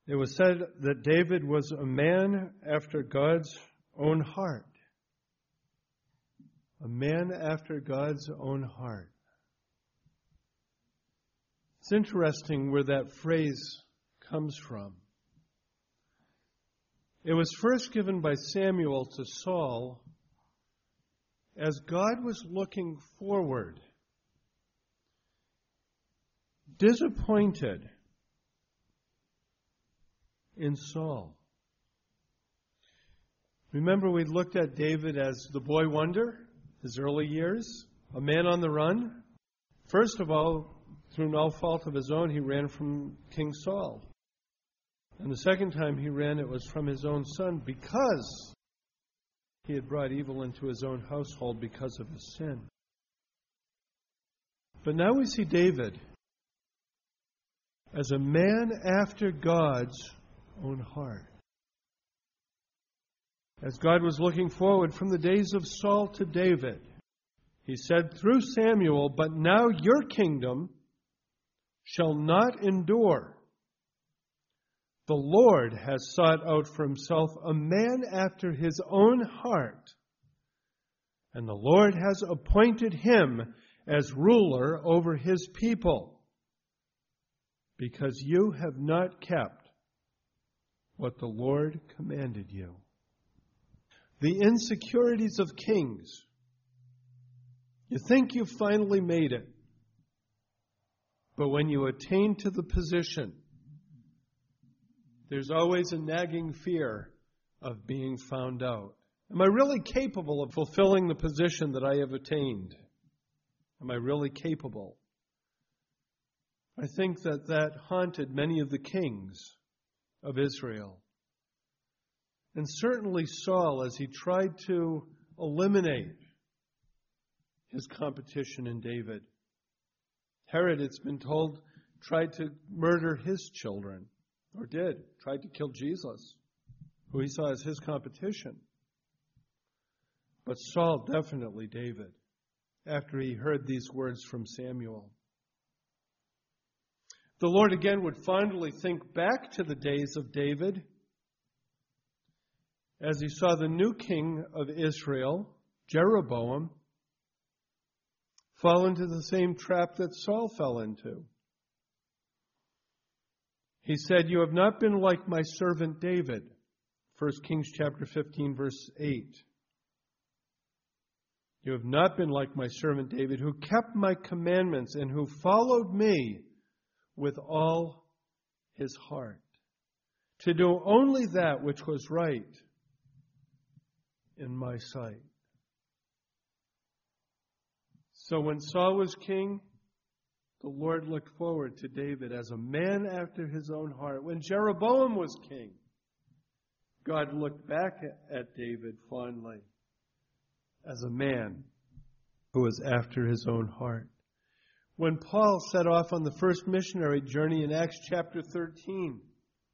It was said that David was a man after God's own heart. A man after God's own heart. It's interesting where that phrase comes from. It was first given by Samuel to Saul as God was looking forward, disappointed in Saul. Remember, we looked at David as the boy wonder, his early years, a man on the run. First of all, through no fault of his own, he ran from King Saul. And the second time he ran, it was from his own son because he had brought evil into his own household because of his sin. But now we see David as a man after God's own heart. As God was looking forward from the days of Saul to David, He said through Samuel, "But now your kingdom shall not endure. The Lord has sought out for Himself a man after His own heart, and the Lord has appointed him as ruler over His people, because you have not kept what the Lord commanded you." The insecurities of kings. You think you've finally made it, but when you attain to the position, there's always a nagging fear of being found out. Am I really capable of fulfilling the position that I have attained? Am I really capable? I think that haunted many of the kings of Israel. And certainly Saul, as he tried to eliminate his competition in David. Herod, it's been told, tried to murder his children, or tried to kill Jesus, who he saw as his competition. But Saul, definitely David, after he heard these words from Samuel. The Lord again would fondly think back to the days of David as he saw the new king of Israel, Jeroboam, fall into the same trap that Saul fell into. He said, "You have not been like my servant David." 1 Kings chapter 15, verse 8. "You have not been like my servant David, who kept my commandments and who followed me with all his heart, to do only that which was right in my sight." So when Saul was king, the Lord looked forward to David as a man after His own heart. When Jeroboam was king, God looked back at David fondly as a man who was after His own heart. When Paul set off on the first missionary journey in Acts chapter 13,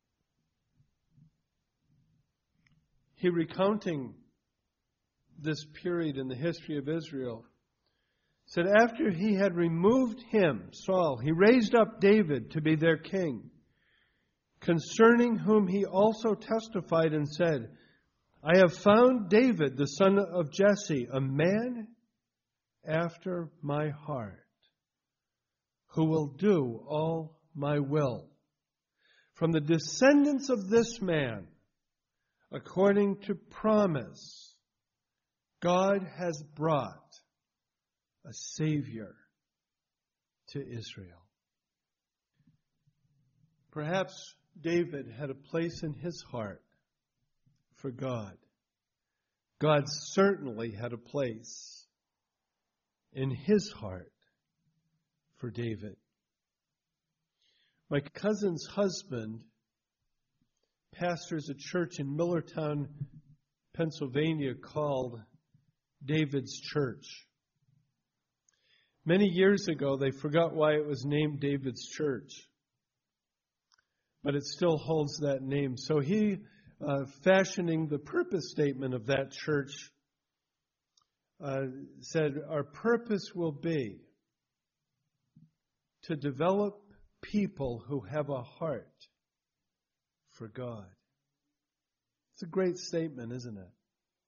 he recounting this period in the history of Israel, said after he had removed him, Saul, he raised up David to be their king, concerning whom he also testified and said, "I have found David, the son of Jesse, a man after my heart, who will do all my will. From the descendants of this man, according to promise, God has brought a Savior to Israel." Perhaps David had a place in his heart for God. God certainly had a place in his heart for David. My cousin's husband pastors a church in Millertown, Pennsylvania called David's Church. Many years ago, they forgot why it was named David's Church, but it still holds that name. So he, fashioning the purpose statement of that church, said, "Our purpose will be to develop people who have a heart for God. It's a great statement, isn't it?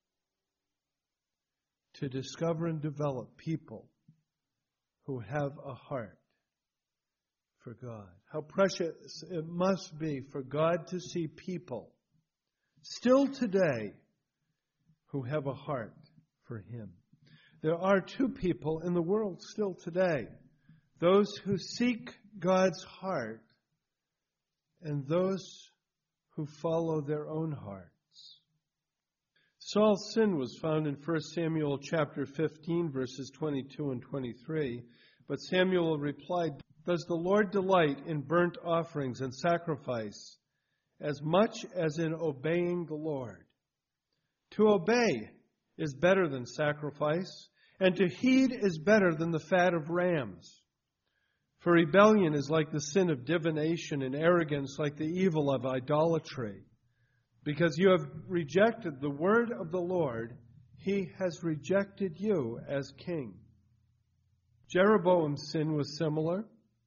To discover and develop people who have a heart for God. How precious it must be for God to see people still today who have a heart for Him. There are two people in the world still today. Those who seek God's heart and those who follow their own hearts. Saul's sin was found in 1 Samuel chapter 15, verses 22 and 23. But Samuel replied, "Does the Lord delight in burnt offerings and sacrifice as much as in obeying the Lord? To obey is better than sacrifice, and to heed is better than the fat of rams. For rebellion is like the sin of divination, and arrogance like the evil of idolatry. Because you have rejected the word of the Lord, He has rejected you as king." Jeroboam's sin was similar.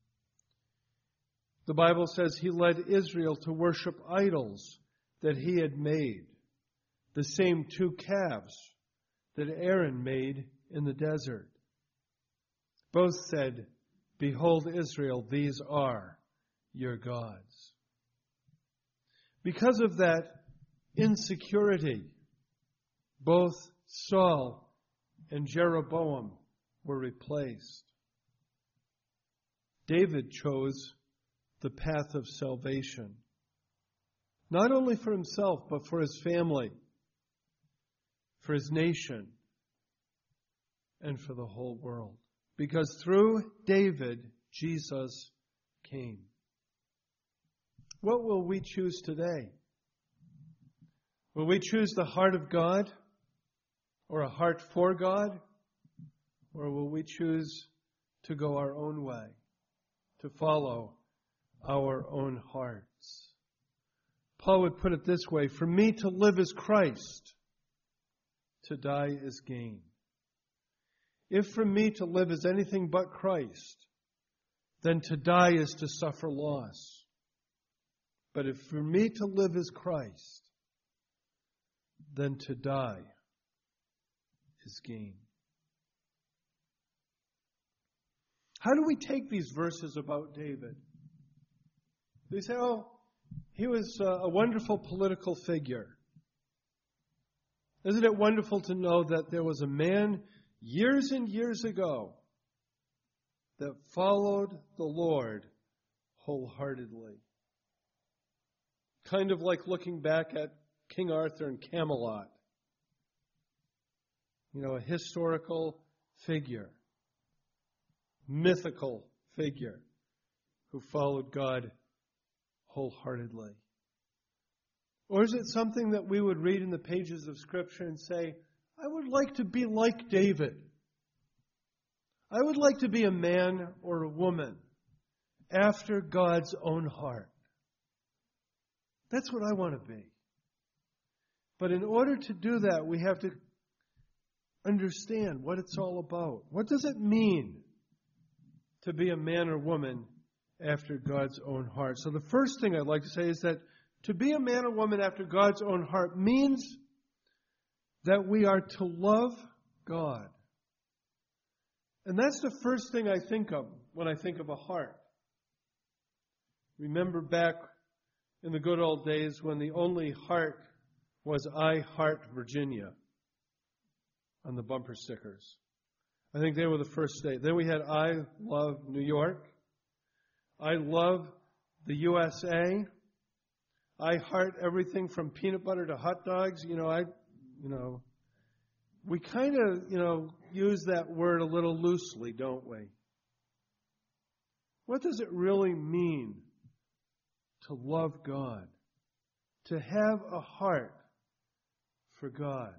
The Bible says he led Israel to worship idols that he had made, the same two calves that Aaron made in the desert. Both said, "Behold, Israel, these are your gods." Because of that insecurity, both Saul and Jeroboam were replaced. David chose the path of salvation, not only for himself, but for his family, for his nation, and for the whole world. Because through David, Jesus came. What will we choose today? Will we choose the heart of God, or a heart for God? Or will we choose to go our own way, to follow our own hearts? Paul would put it this way: "For me to live is Christ, to die is gain." If for me to live is anything but Christ, then to die is to suffer loss. But if for me to live is Christ, then to die is gain. How do we take these verses about David? They say, oh, he was a wonderful political figure. Isn't it wonderful to know that there was a man years and years ago that followed the Lord wholeheartedly? Kind of like looking back at King Arthur and Camelot. A historical figure, mythical figure who followed God wholeheartedly. Or is it something that we would read in the pages of Scripture and say, I would like to be like David. I would like to be a man or a woman after God's own heart. That's what I want to be. But in order to do that, we have to understand what it's all about. What does it mean to be a man or woman after God's own heart? So the first thing I'd like to say is that to be a man or woman after God's own heart means that we are to love God. And that's the first thing I think of when I think of a heart. Remember back in the good old days when the only heart was I Heart Virginia on the bumper stickers. I think they were the first state. Then we had I Love New York. I love the USA. I heart everything from peanut butter to hot dogs. We kind of, use that word a little loosely, don't we? What does it really mean to love God? To have a heart for God?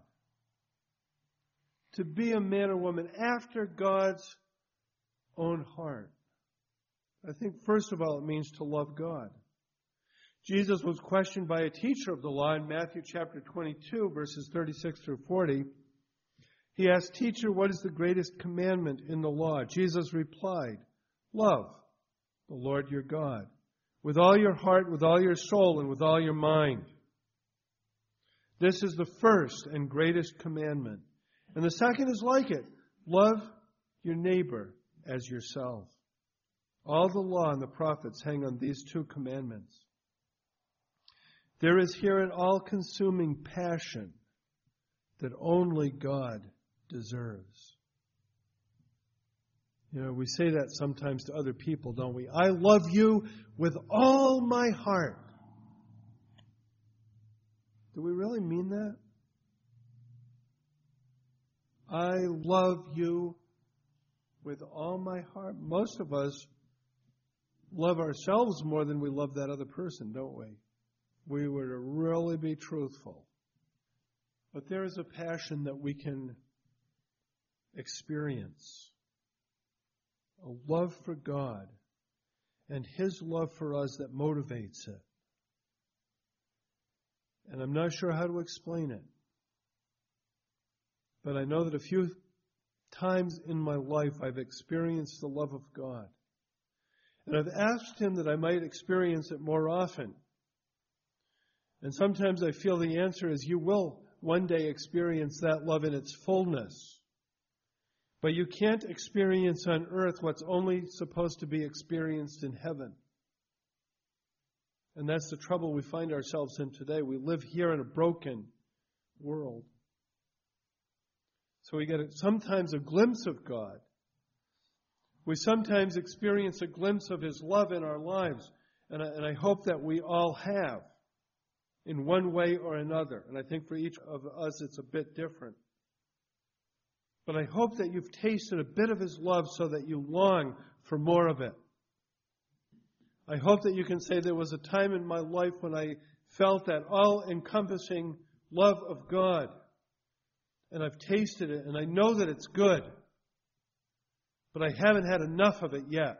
To be a man or woman after God's own heart? I think, first of all, it means to love God. Jesus was questioned by a teacher of the law in Matthew chapter 22, verses 36 through 40. He asked, "Teacher, what is the greatest commandment in the law?" Jesus replied, "Love the Lord your God with all your heart, with all your soul, and with all your mind. This is the first and greatest commandment. And the second is like it. Love your neighbor as yourself. All the law and the prophets hang on these two commandments. There is here an all-consuming passion that only God deserves. You know, we say that sometimes to other people, don't we? I love you with all my heart. Do we really mean that? I love you with all my heart. Most of us love ourselves more than we love that other person, don't we? We were to really be truthful. But there is a passion that we can experience. A love for God and His love for us that motivates it. And I'm not sure how to explain it. But I know that a few times in my life I've experienced the love of God. And I've asked Him that I might experience it more often. And sometimes I feel the answer is you will one day experience that love in its fullness. But you can't experience on earth what's only supposed to be experienced in heaven. And that's the trouble we find ourselves in today. We live here in a broken world. So we get sometimes a glimpse of God. We sometimes experience a glimpse of His love in our lives. And I hope that we all have in one way or another. And I think for each of us it's a bit different. But I hope that you've tasted a bit of His love so that you long for more of it. I hope that you can say there was a time in my life when I felt that all-encompassing love of God. And I've tasted it, and I know that it's good. But I haven't had enough of it yet.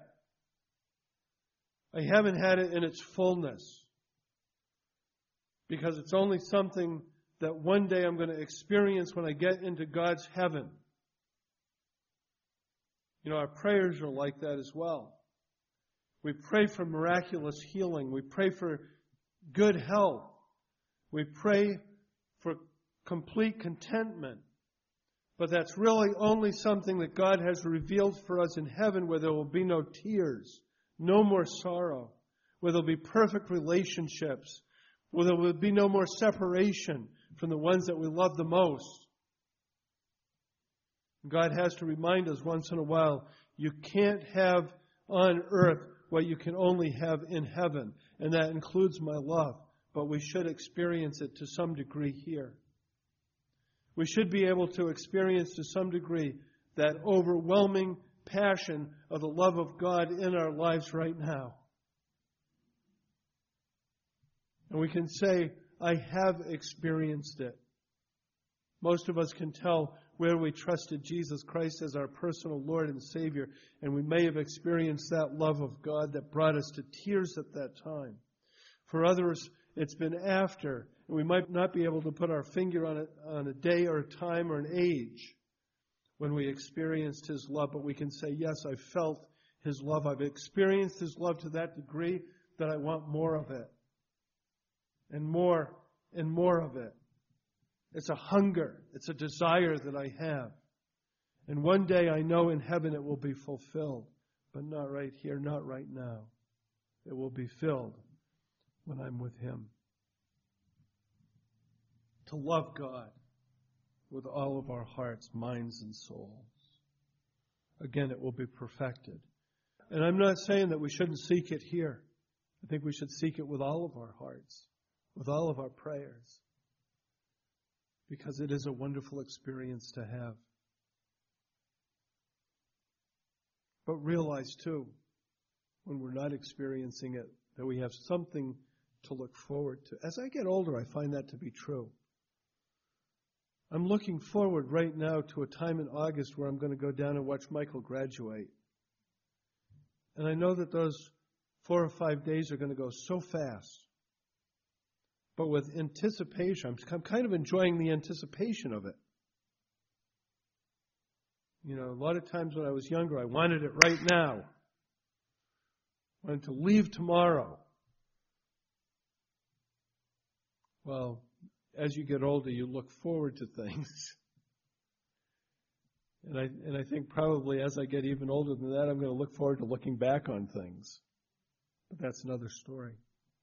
I haven't had it in its fullness. Because it's only something that one day I'm going to experience when I get into God's heaven. You know, our prayers are like that as well. We pray for miraculous healing. We pray for good health. We pray for complete contentment. But that's really only something that God has revealed for us in heaven, where there will be no tears, no more sorrow, where there will be perfect relationships, where there will be no more separation from the ones that we love the most. God has to remind us once in a while, you can't have on earth what you can only have in heaven. And that includes my love. But we should experience it to some degree here. We should be able to experience to some degree that overwhelming passion of the love of God in our lives right now. And we can say, I have experienced it. Most of us can tell where we trusted Jesus Christ as our personal Lord and Savior, and we may have experienced that love of God that brought us to tears at that time. For others, it's been after, and we might not be able to put our finger on a day or a time or an age when we experienced His love, but we can say, yes, I felt His love. I've experienced His love to that degree that I want more of it. And more of it. It's a hunger. It's a desire that I have. And one day I know in heaven it will be fulfilled. But not right here, not right now. It will be filled when I'm with Him. To love God with all of our hearts, minds, and souls. Again, it will be perfected. And I'm not saying that we shouldn't seek it here. I think we should seek it with all of our hearts, with all of our prayers. Because it is a wonderful experience to have. But realize, too, when we're not experiencing it, that we have something to look forward to. As I get older, I find that to be true. I'm looking forward right now to a time in August where I'm going to go down and watch Michael graduate. And I know that those 4 or 5 days are going to go so fast. But with anticipation, I'm kind of enjoying the anticipation of it. You know, a lot of times when I was younger, I wanted it right now. I wanted to leave tomorrow. Well, as you get older, you look forward to things. And I think probably as I get even older than that, I'm going to look forward to looking back on things. But that's another story.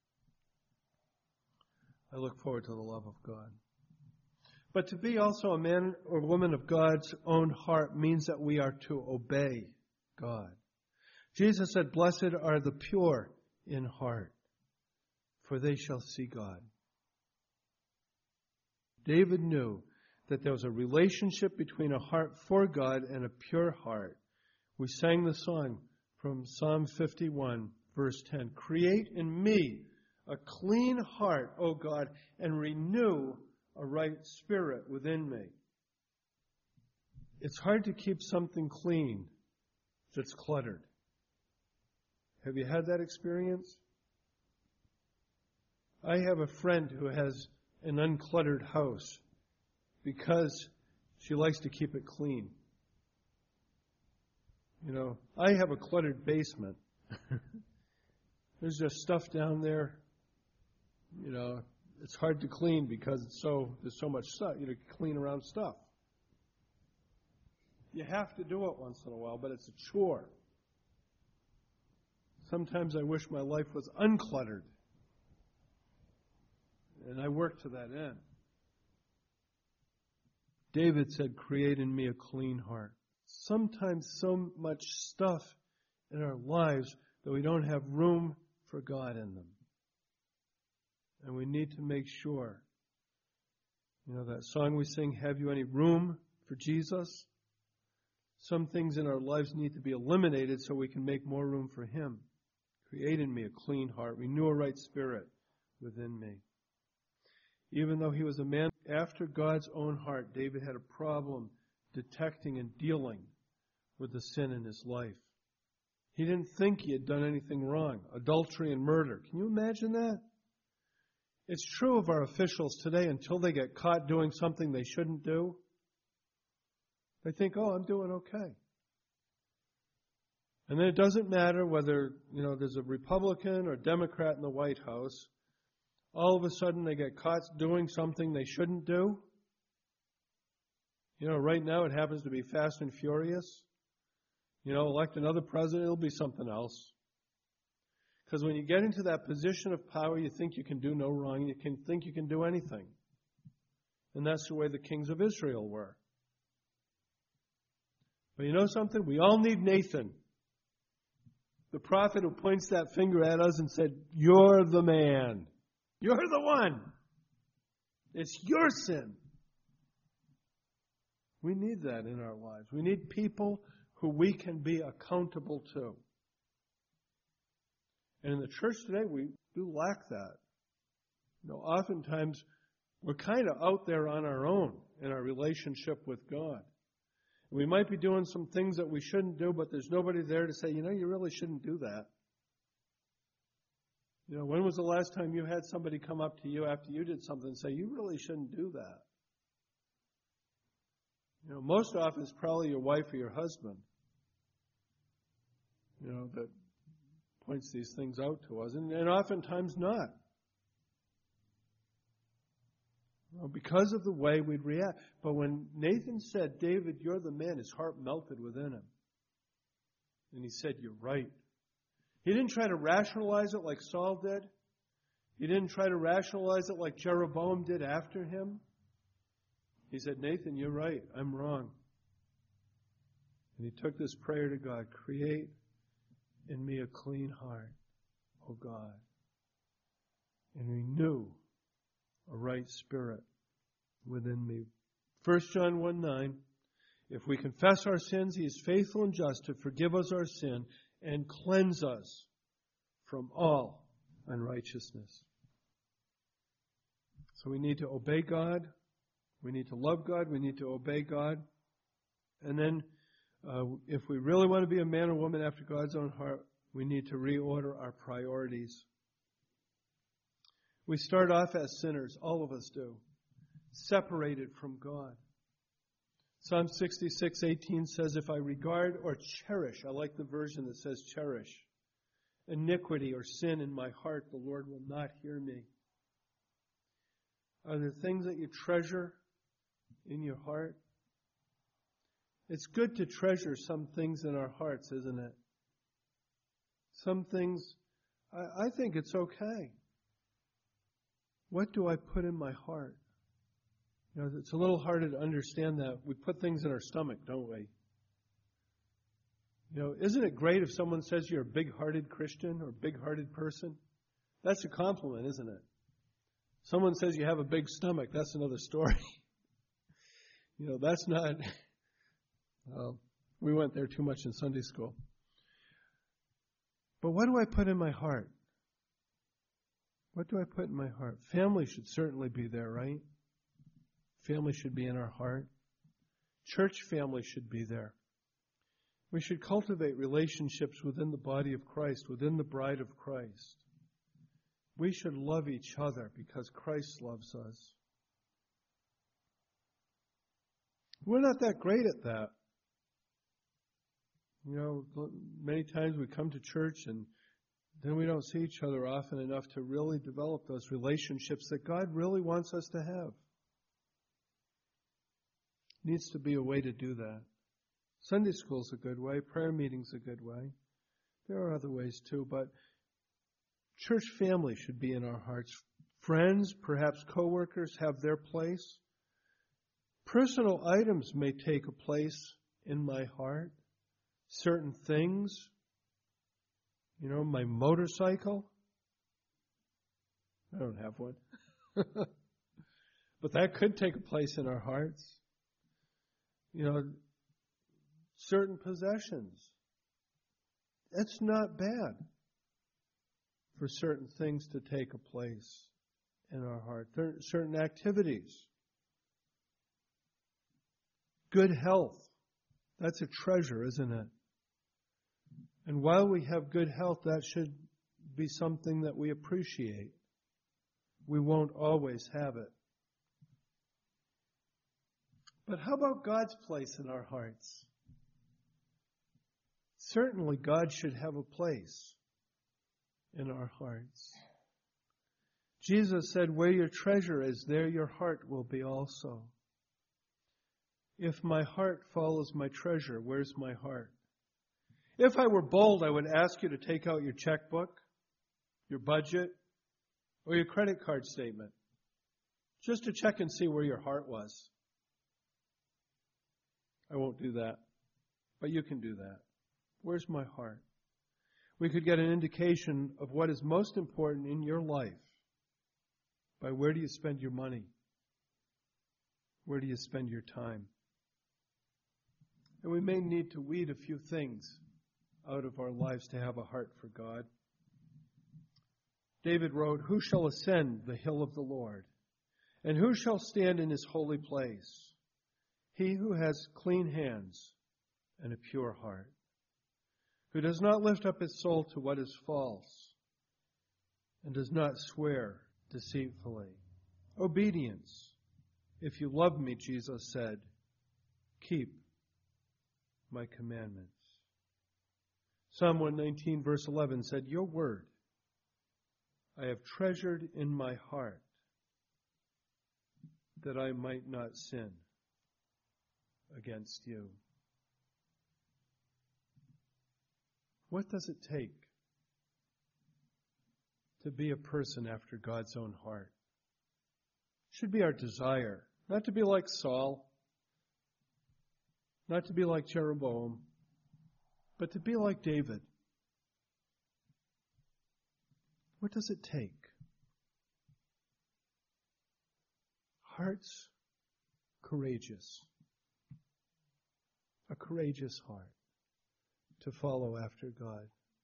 I look forward to the love of God. But to be also a man or woman of God's own heart means that we are to obey God. Jesus said, "Blessed are the pure in heart, for they shall see God." David knew that there was a relationship between a heart for God and a pure heart. We sang the song from Psalm 51, verse 10. "Create in me a clean heart, O God, and renew a right spirit within me." It's hard to keep something clean that's cluttered. Have you had that experience? I have a friend who has an uncluttered house because she likes to keep it clean. You know, I have a cluttered basement. There's just stuff down there. You know, it's hard to clean because there's so much stuff. You know, clean around stuff. You have to do it once in a while, but it's a chore. Sometimes I wish my life was uncluttered. And I work to that end. David said, "Create in me a clean heart." Sometimes so much stuff in our lives that we don't have room for God in them. And we need to make sure. You know that song we sing, "Have you any room for Jesus?" Some things in our lives need to be eliminated so we can make more room for Him. Create in me a clean heart. Renew a right spirit within me. Even though he was a man after God's own heart, David had a problem detecting and dealing with the sin in his life. He didn't think he had done anything wrong. Adultery and murder. Can you imagine that? It's true of our officials today until they get caught doing something they shouldn't do. They think, "Oh, I'm doing okay." And then it doesn't matter whether, you know, there's a Republican or Democrat in the White House. All of a sudden they get caught doing something they shouldn't do. You know, right now it happens to be Fast and Furious. You know, elect another president, it'll be something else. Because when you get into that position of power, you think you can do no wrong. You can think you can do anything. And that's the way the kings of Israel were. But you know something? We all need Nathan. The prophet who points that finger at us and said, "You're the man. You're the one. It's your sin." We need that in our lives. We need people who we can be accountable to. And in the church today, we do lack that. You know, oftentimes, we're kind of out there on our own in our relationship with God. We might be doing some things that we shouldn't do, but there's nobody there to say, "You know, you really shouldn't do that." You know, when was the last time you had somebody come up to you after you did something and say, "You really shouldn't do that"? You know, most often it's probably your wife or your husband, you know, that points these things out to us, and oftentimes not. Well, because of the way we'd react. But when Nathan said, "David, you're the man," his heart melted within him. And he said, "You're right." He didn't try to rationalize it like Saul did. He didn't try to rationalize it like Jeroboam did after him. He said, "Nathan, you're right. I'm wrong." And he took this prayer to God, "Create in me a clean heart, O God, and renew a right spirit within me." 1 John 1:9, "If we confess our sins, He is faithful and just to forgive us our sin and cleanse us from all unrighteousness." So we need to obey God. We need to love God. We need to obey God. And then if we really want to be a man or woman after God's own heart, we need to reorder our priorities. We start off as sinners, all of us do, separated from God. Psalm 66:18 says, "If I regard or cherish," I like the version that says cherish, "iniquity or sin in my heart, the Lord will not hear me." Are there things that you treasure in your heart? It's good to treasure some things in our hearts, isn't it? Some things, I think it's okay. What do I put in my heart? You know, it's a little harder to understand that. We put things in our stomach, don't we? You know, isn't it great if someone says you're a big-hearted Christian or big-hearted person? That's a compliment, isn't it? Someone says you have a big stomach, that's another story. You know, that's not... we went there too much in Sunday school. But what do I put in my heart? What do I put in my heart? Family should certainly be there, right? Family should be in our heart. Church family should be there. We should cultivate relationships within the body of Christ, within the bride of Christ. We should love each other because Christ loves us. We're not that great at that. You know, many times we come to church and then we don't see each other often enough to really develop those relationships that God really wants us to have. Needs to be a way to do that. Sunday school's a good way. Prayer meeting's a good way. There are other ways too, but church family should be in our hearts. Friends, perhaps co-workers, have their place. Personal items may take a place in my heart. Certain things, you know, my motorcycle. I don't have one. But that could take a place in our hearts. You know, certain possessions. It's not bad for certain things to take a place in our heart. Certain activities. Good health. That's a treasure, isn't it? And while we have good health, that should be something that we appreciate. We won't always have it. But how about God's place in our hearts? Certainly God should have a place in our hearts. Jesus said, where your treasure is, there your heart will be also. If my heart follows my treasure, where's my heart? If I were bold, I would ask you to take out your checkbook, your budget, or your credit card statement, just to check and see where your heart was. I won't do that, but you can do that. Where's my heart? We could get an indication of what is most important in your life by where do you spend your money? Where do you spend your time? And we may need to weed a few things out of our lives to have a heart for God. David wrote, who shall ascend the hill of the Lord? And who shall stand in his holy place? He who has clean hands and a pure heart, who does not lift up his soul to what is false, and does not swear deceitfully. Obedience. If you love me, Jesus said, keep my commandments. Psalm 119 verse 11 said, your word I have treasured in my heart that I might not sin against you. What does it take to be a person after God's own heart? It should be our desire, not to be like Saul, not to be like Jeroboam, but to be like David. What does it take? Hearts courageous. A courageous heart to follow after God.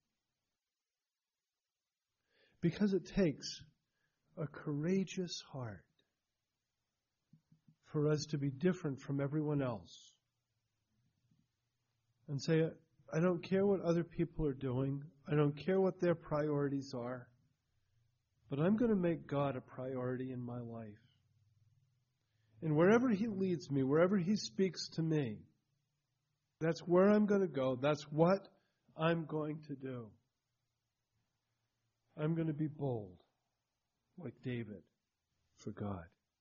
Because it takes a courageous heart for us to be different from everyone else. And say, I don't care what other people are doing. I don't care what their priorities are. But I'm going to make God a priority in my life. And wherever He leads me, wherever He speaks to me, that's where I'm going to go. That's what I'm going to do. I'm going to be bold, like David, for God.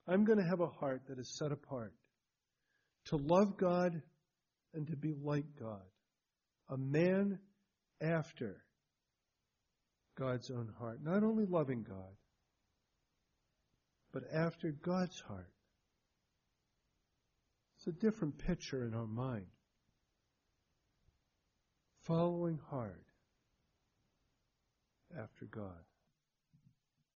I'm going to have a heart that is set apart to love God and to be like God. A man after God's own heart. Not only loving God, but after God's heart. It's a different picture in our mind. Following hard after God.